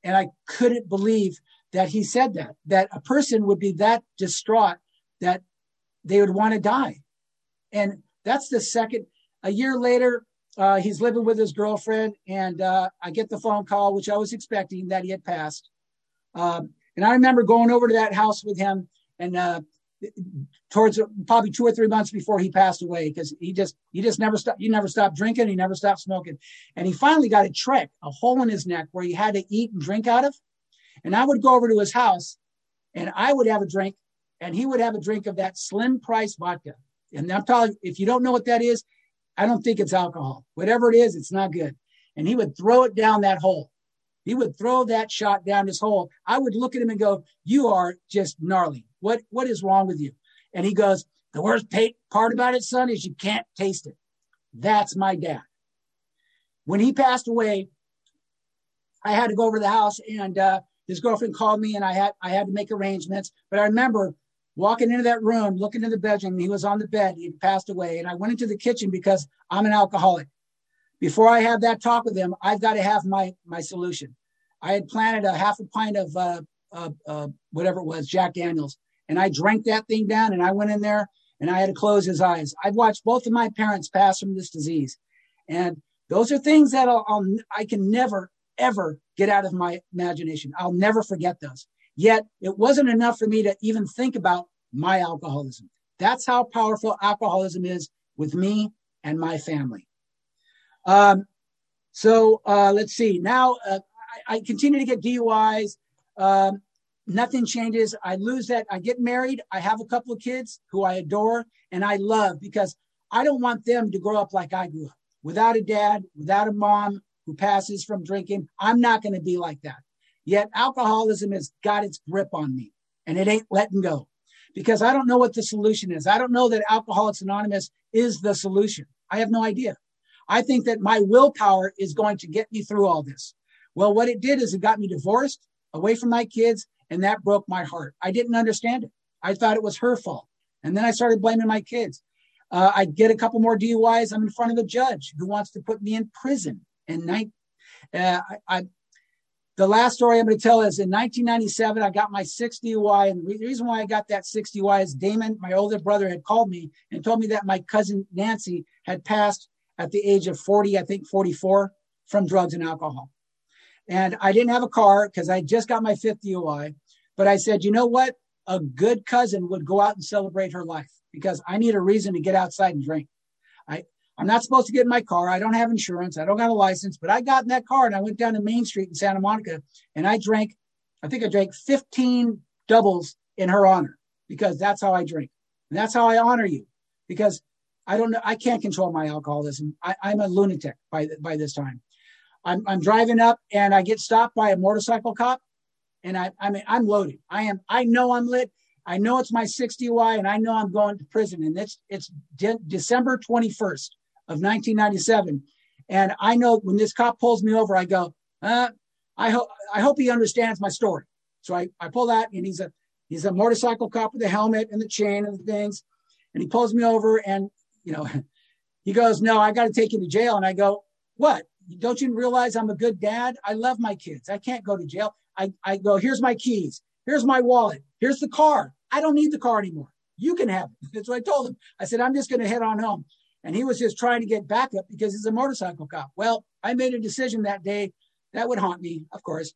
And I couldn't believe that he said that a person would be that distraught that they would want to die. And that's a year later, he's living with his girlfriend, and I get the phone call, which I was expecting, that he had passed. And I remember going over to that house with him, and towards probably 2 or 3 months before he passed away, because he just never stopped. He never stopped drinking. He never stopped smoking. And he finally got a trach, a hole in his neck where he had to eat and drink out of. And I would go over to his house, and I would have a drink, and he would have a drink of that Slim Price vodka. And I'm telling you, if you don't know what that is, I don't think it's alcohol. Whatever it is, it's not good. And he would throw it down that hole. He would throw that shot down his hole. I would look at him and go, "You are just gnarly. What is wrong with you?" And he goes, "The worst part about it, son, is you can't taste it." That's my dad. When he passed away, I had to go over to the house, and his girlfriend called me, and I had to make arrangements. But I remember walking into that room, looking in the bedroom. He was on the bed. He passed away. And I went into the kitchen because I'm an alcoholic. Before I have that talk with him, I've got to have my solution. I had planted a half a pint of whatever it was, Jack Daniels. And I drank that thing down, and I went in there, and I had to close his eyes. I've watched both of my parents pass from this disease. And those are things that I can never, ever get out of my imagination. I'll never forget those. Yet it wasn't enough for me to even think about my alcoholism. That's how powerful alcoholism is with me and my family. So let's see. Now I continue to get DUIs. Nothing changes. I lose that. I get married. I have a couple of kids who I adore and I love, because I don't want them to grow up like I grew up, without a dad, without a mom who passes from drinking. I'm not going to be like that. Yet alcoholism has got its grip on me, and it ain't letting go, because I don't know what the solution is. I don't know that Alcoholics Anonymous is the solution. I have no idea. I think that my willpower is going to get me through all this. Well, what it did is it got me divorced, away from my kids, and that broke my heart. I didn't understand it. I thought it was her fault. And then I started blaming my kids. I get a couple more DUIs. I'm in front of a judge who wants to put me in prison. And the last story I'm going to tell is in 1997, I got my 6th DUI. And the reason why I got that 6th DUI is Damon, my older brother, had called me and told me that my cousin Nancy had passed at the age of 40, I think 44, from drugs and alcohol. And I didn't have a car because I just got my 5th DUI. But I said, you know what? A good cousin would go out and celebrate her life, because I need a reason to get outside and drink. I'm not supposed to get in my car. I don't have insurance. I don't have a license. But I got in that car and I went down to Main Street in Santa Monica, and I drank 15 doubles in her honor, because that's how I drink. And that's how I honor you, because I don't know. I can't control my alcoholism. I'm a lunatic by this time. I'm driving up and I get stopped by a motorcycle cop, and I'm loaded. I know I'm lit. I know it's my 6th DUI, and I know I'm going to prison. And it's December 21st of 1997. And I know when this cop pulls me over, I go, I hope he understands my story. So I pull out, and he's a motorcycle cop with a helmet and the chain and the things. And he pulls me over, and, he goes, "No, I got to take you to jail." And I go, "What? Don't you realize I'm a good dad? I love my kids. I can't go to jail." I go, "Here's my keys. Here's my wallet. Here's the car. I don't need the car anymore. You can have it." That's what I told him. I said, "I'm just going to head on home." And he was just trying to get backup because he's a motorcycle cop. Well, I made a decision that day that would haunt me, of course.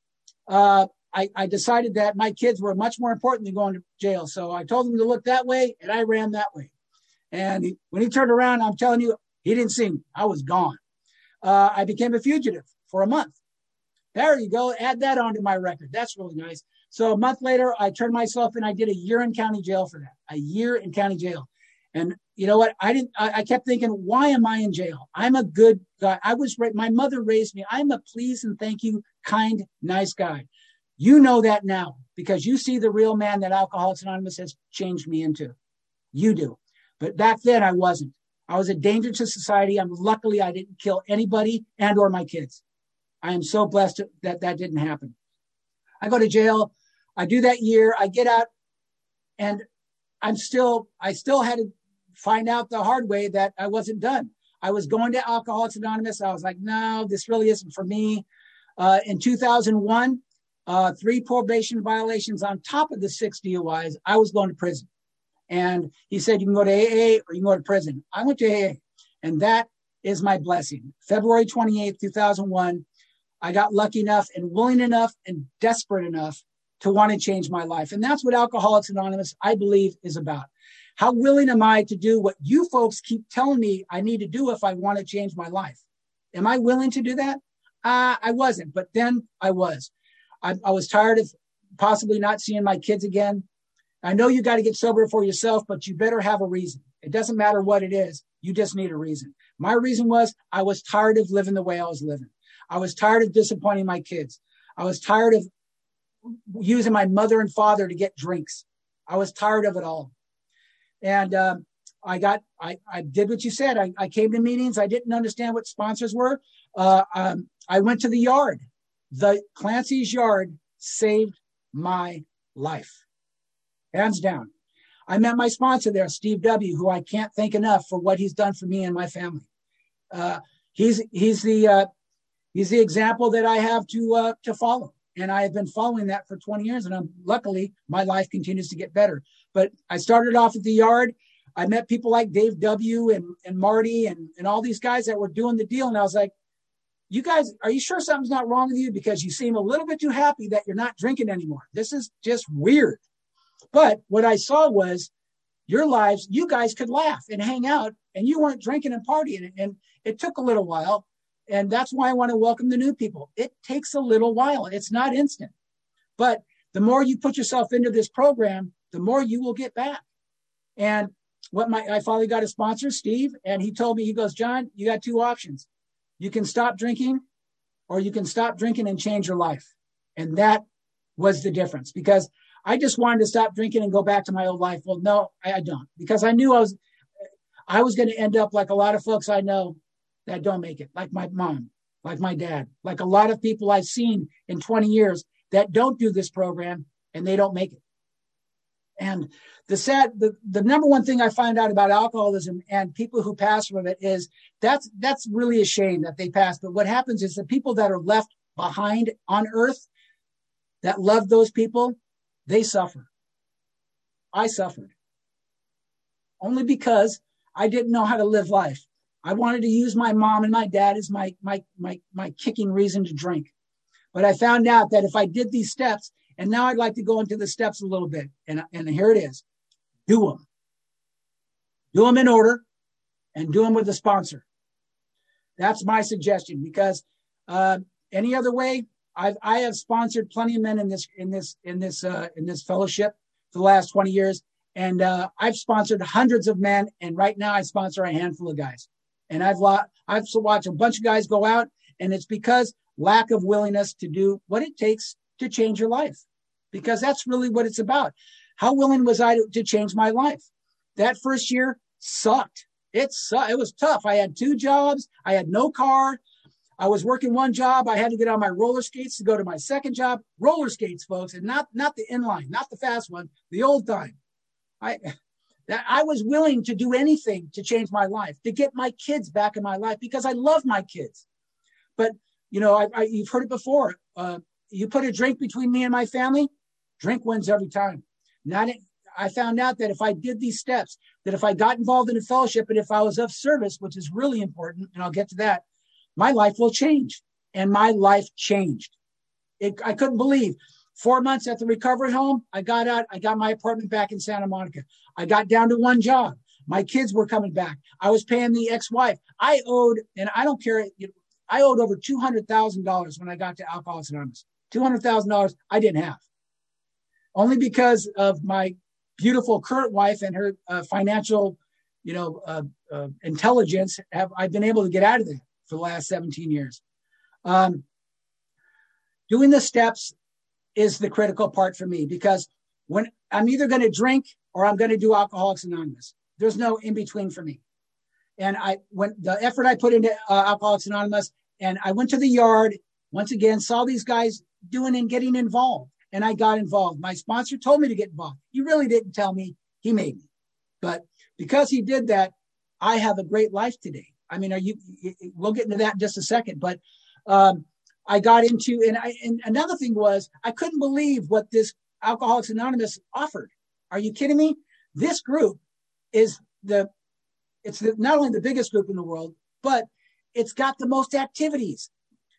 I decided that my kids were much more important than going to jail. So I told him to look that way, and I ran that way. And when he turned around, I'm telling you, he didn't see me. I was gone. I became a fugitive for a month. There you go. Add that onto my record. That's really nice. So a month later, I turned myself in. I did a year in county jail for that. A year in county jail. And you know what? I kept thinking, why am I in jail? I'm a good guy. My mother raised me. I'm a please and thank you, kind, nice guy. You know that now, because you see the real man that Alcoholics Anonymous has changed me into. You do. But back then I wasn't. I was a danger to society. Luckily I didn't kill anybody and or my kids. I am so blessed that didn't happen. I go to jail. I do that year. I get out, and I still had to find out the hard way that I wasn't done. I was going to Alcoholics Anonymous. I was like, no, this really isn't for me. In 2001, 3 probation violations on top of the 6 DUIs, I was going to prison. And he said, you can go to AA or you can go to prison. I went to AA, and that is my blessing. February 28th, 2001, I got lucky enough and willing enough and desperate enough to want to change my life. And that's what Alcoholics Anonymous, I believe, is about. How willing am I to do what you folks keep telling me I need to do if I want to change my life? Am I willing to do that? I wasn't, but then I was. I was tired of possibly not seeing my kids again. I know you got to get sober for yourself, but you better have a reason. It doesn't matter what it is. You just need a reason. My reason was I was tired of living the way I was living. I was tired of disappointing my kids. I was tired of using my mother and father to get drinks. I was tired of it all. And I did what you said. I came to meetings. I didn't understand what sponsors were. I went to the yard. The Clancy's Yard saved my life. Hands down. I met my sponsor there, Steve W., who I can't thank enough for what he's done for me and my family. He's the example that I have to follow. And I have been following that for 20 years. And luckily, my life continues to get better. But I started off at the yard. I met people like Dave W. and Marty and all these guys that were doing the deal. And I was like, you guys, are you sure something's not wrong with you? Because you seem a little bit too happy that you're not drinking anymore. This is just weird. But what I saw was your lives, you guys could laugh and hang out, and you weren't drinking and partying. And it took a little while. And that's why I want to welcome the new people. It takes a little while. It's not instant. But the more you put yourself into this program, the more you will get back. And I finally got a sponsor, Steve, and he told me, he goes, John, you got 2 options. You can stop drinking, or you can stop drinking and change your life. And that was the difference, because I just wanted to stop drinking and go back to my old life. Well, no, I don't, because I knew I was going to end up like a lot of folks I know that don't make it, like my mom, like my dad, like a lot of people I've seen in 20 years that don't do this program and they don't make it. And the number one thing I find out about alcoholism and people who pass from it is that's really a shame that they pass. But what happens is the people that are left behind on earth that love those people, they suffer. I suffered only because I didn't know how to live life. I wanted to use my mom and my dad as my kicking reason to drink. But I found out that if I did these steps, and now I'd like to go into the steps a little bit. And here it is. Do them. Do them in order and do them with a sponsor. That's my suggestion, because any other way, I have sponsored plenty of men in this fellowship for the last 20 years. And I've sponsored hundreds of men. And right now I sponsor a handful of guys. And I've watched a bunch of guys go out, and it's because lack of willingness to do what it takes to change your life, because that's really what it's about. How willing was I to change my life? That first year sucked. It was tough. I had 2 jobs. I had no car. I was working one job. I had to get on my roller skates to go to my second job. Roller skates, folks, and not the inline, not the fast one, the old time. I was willing to do anything to change my life, to get my kids back in my life, because I love my kids. But, you've heard it before. You put a drink between me and my family, drink wins every time. I found out that if I did these steps, that if I got involved in a fellowship and if I was of service, which is really important, and I'll get to that, my life will change. And my life changed. I couldn't believe 4 months at the recovery home. I got out. I got my apartment back in Santa Monica. I got down to 1 job. My kids were coming back. I was paying the ex-wife. I owed, and I don't care, I owed over $200,000 when I got to Alcoholics Anonymous. $200,000 I didn't have. Only because of my beautiful current wife and her financial, intelligence, I've been able to get out of there for the last 17 years. Doing the steps is the critical part for me, because when I'm either going to drink or I'm going to do Alcoholics Anonymous, there's no in between for me. And when the effort I put into Alcoholics Anonymous, and I went to the yard once again, saw these guys doing and getting involved, and I got involved. My sponsor told me to get involved. He really didn't tell me, he made me. But because he did that, I have a great life today. I mean, we'll get into that in just a second, but I got into, and another thing was, I couldn't believe what this Alcoholics Anonymous offered. Are you kidding me? This group is not only the biggest group in the world, but it's got the most activities.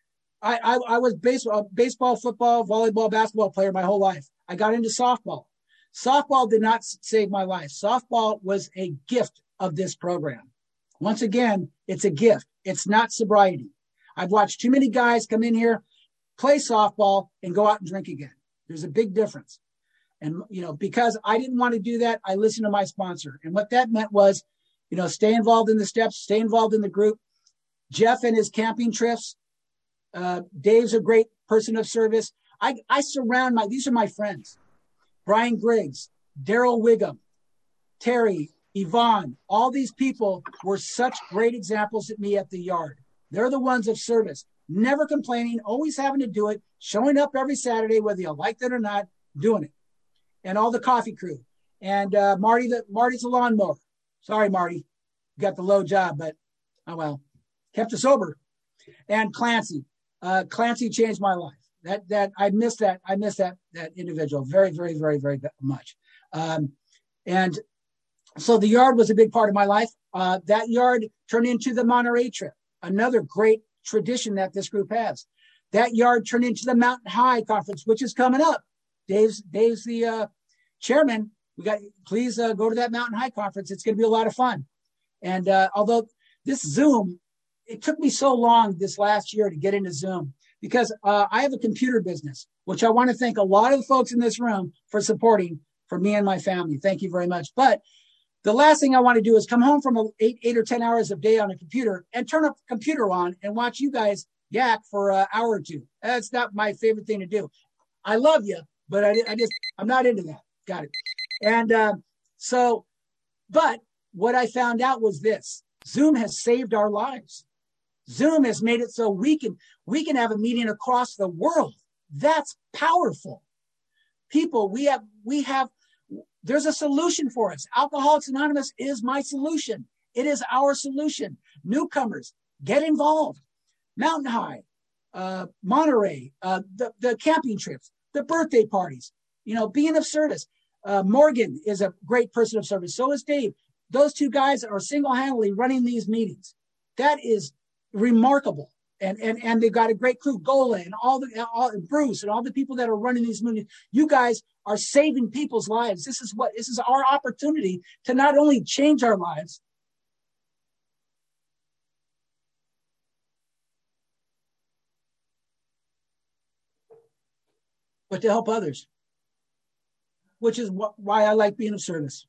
I was baseball, football, volleyball, basketball player my whole life. I got into softball. Softball did not save my life. Softball was a gift of this program. Once again, it's a gift. It's not sobriety. I've watched too many guys come in here, play softball, and go out and drink again. There's a big difference. And, because I didn't want to do that, I listened to my sponsor. And what that meant was, stay involved in the steps, stay involved in the group. Jeff and his camping trips. Dave's a great person of service. I surround these are my friends. Brian Griggs, Daryl Wiggum, Terry, Yvonne, all these people were such great examples at me at the yard. They're the ones of service, never complaining, always having to do it, showing up every Saturday, whether you like it or not, doing it. And all the coffee crew. And Marty's a lawnmower. Sorry, Marty. You got the low job, but oh well. Kept us sober. And Clancy. Clancy changed my life. I miss that individual very, very, very, very much. And so the yard was a big part of my life. That yard turned into the Monterey trip, another great tradition that this group has. That yard turned into the Mountain High Conference, which is coming up. Dave's the chairman. Please go to that Mountain High Conference. It's going to be a lot of fun. And although this Zoom, it took me so long this last year to get into Zoom because I have a computer business, which I want to thank a lot of the folks in this room for supporting for me and my family. Thank you very much. But the last thing I want to do is come home from 8 or 10 hours a day on a computer and turn a computer on and watch you guys yak for an hour or two. That's not my favorite thing to do. I love you, but I'm not into that. Got it. And but what I found out was this: Zoom has saved our lives. Zoom has made it so we can have a meeting across the world. That's powerful. People, there's a solution for us. Alcoholics Anonymous is my solution. It is our solution. Newcomers, get involved. Mountain High, Monterey, the camping trips, the birthday parties, being of service. Morgan is a great person of service. So is Dave. Those two guys are single-handedly running these meetings. That is remarkable. And they've got a great crew, Gola and Bruce and all the people that are running these meetings. You guys are saving people's lives. This is our opportunity to not only change our lives, but to help others, which is why I like being of service.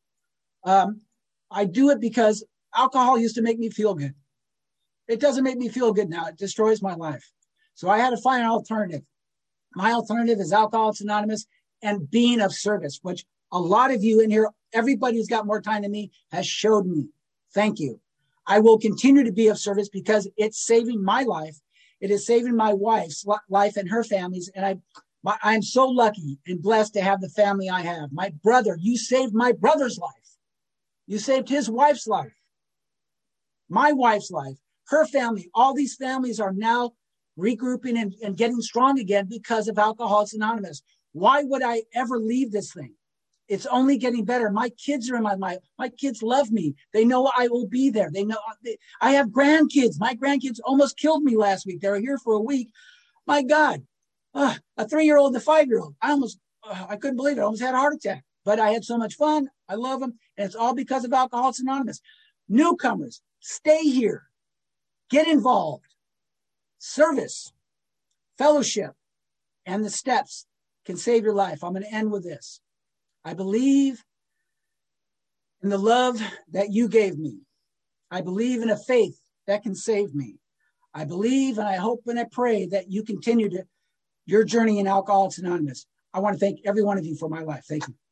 I do it because alcohol used to make me feel good. It doesn't make me feel good now. It destroys my life. So I had to find an alternative. My alternative is Alcoholics Anonymous and being of service, which a lot of you in here, everybody who's got more time than me, has showed me. Thank you. I will continue to be of service because it's saving my life. It is saving my wife's life and her family's. And I'm so lucky and blessed to have the family I have. My brother, you saved my brother's life. You saved his wife's life, my wife's life, her family. All these families are now regrouping and getting strong again because of Alcoholics Anonymous. Why would I ever leave this thing? It's only getting better. My kids are in my life. My kids love me. They know I will be there. They know I have grandkids. My grandkids almost killed me last week. They were here for a week. My God, a 3-year-old and a 5-year-old. I couldn't believe it. I almost had a heart attack. But I had so much fun. I love them. And it's all because of Alcoholics Anonymous. Newcomers, stay here. Get involved. Service, fellowship, and the steps can save your life. I'm going to end with this. I believe in the love that you gave me. I believe in a faith that can save me. I believe and I hope and I pray that you continue your journey in Alcoholics Anonymous. I want to thank every one of you for my life. Thank you.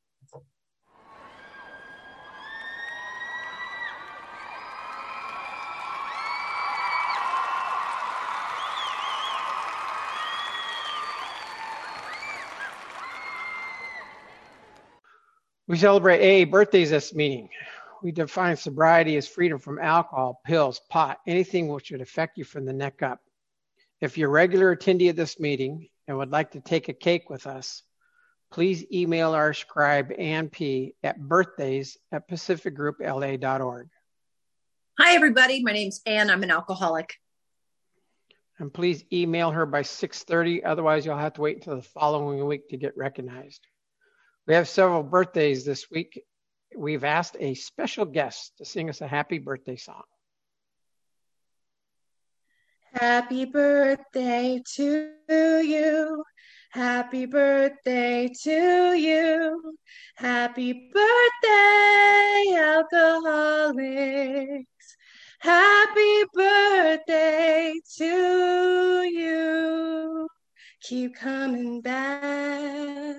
We celebrate AA birthdays this meeting. We define sobriety as freedom from alcohol, pills, pot, anything which would affect you from the neck up. If you're a regular attendee of this meeting and would like to take a cake with us, please email our scribe, Ann P., at birthdays@pacificgroupla.org. Hi, everybody. My name's Ann. I'm an alcoholic. And please email her by 6:30. Otherwise, you'll have to wait until the following week to get recognized. We have several birthdays this week. We've asked a special guest to sing us a happy birthday song. Happy birthday to you. Happy birthday to you. Happy birthday, alcoholics. Happy birthday to you. Keep coming back.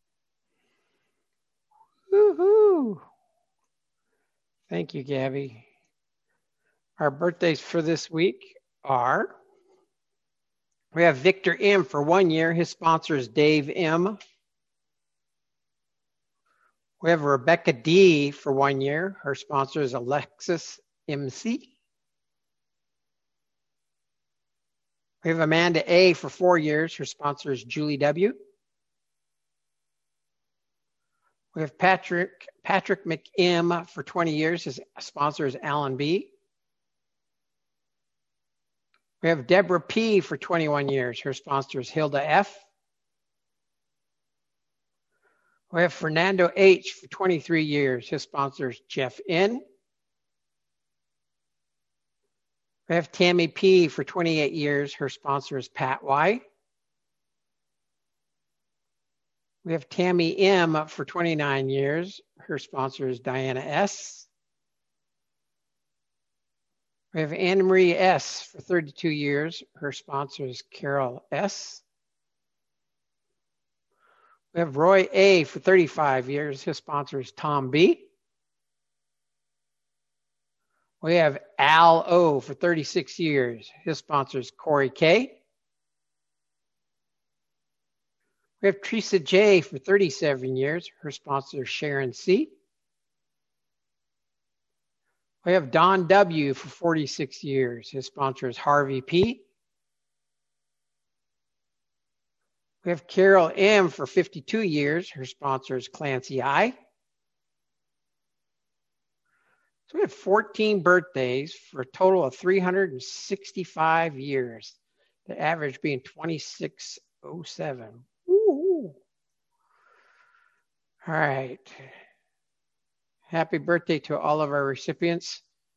Woohoo! Thank you, Gabby. Our birthdays for this week are, we have Victor M. for 1 year. His sponsor is Dave M. We have Rebecca D. for 1 year. Her sponsor is Alexis MC. We have Amanda A. for 4 years. Her sponsor is Julie W. We have Patrick McM for 20 years. His sponsor is Alan B. We have Deborah P. for 21 years. Her sponsor is Hilda F. We have Fernando H. for 23 years. His sponsor is Jeff N. We have Tammy P. for 28 years. Her sponsor is Pat Y. We have Tammy M. for 29 years. Her sponsor is Diana S. We have Anna Marie S. for 32 years. Her sponsor is Carol S. We have Roy A. for 35 years. His sponsor is Tom B. We have Al O. for 36 years. His sponsor is Corey K. We have Teresa J. for 37 years. Her sponsor is Sharon C. We have Don W. for 46 years. His sponsor is Harvey P. We have Carol M. for 52 years. Her sponsor is Clancy I. So we have 14 birthdays for a total of 365 years. The average being 2607. Ooh. All right. Happy birthday to all of our recipients.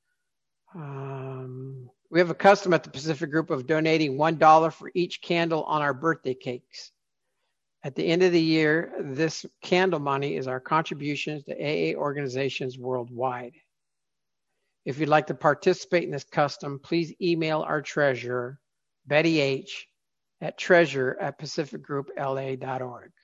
We have a custom at the Pacific Group of donating $1 for each candle on our birthday cakes. At the end of the year, this candle money is our contributions to AA organizations worldwide. If you'd like to participate in this custom, please email our treasurer, Betty H., at treasurer@pacificgroupla.org.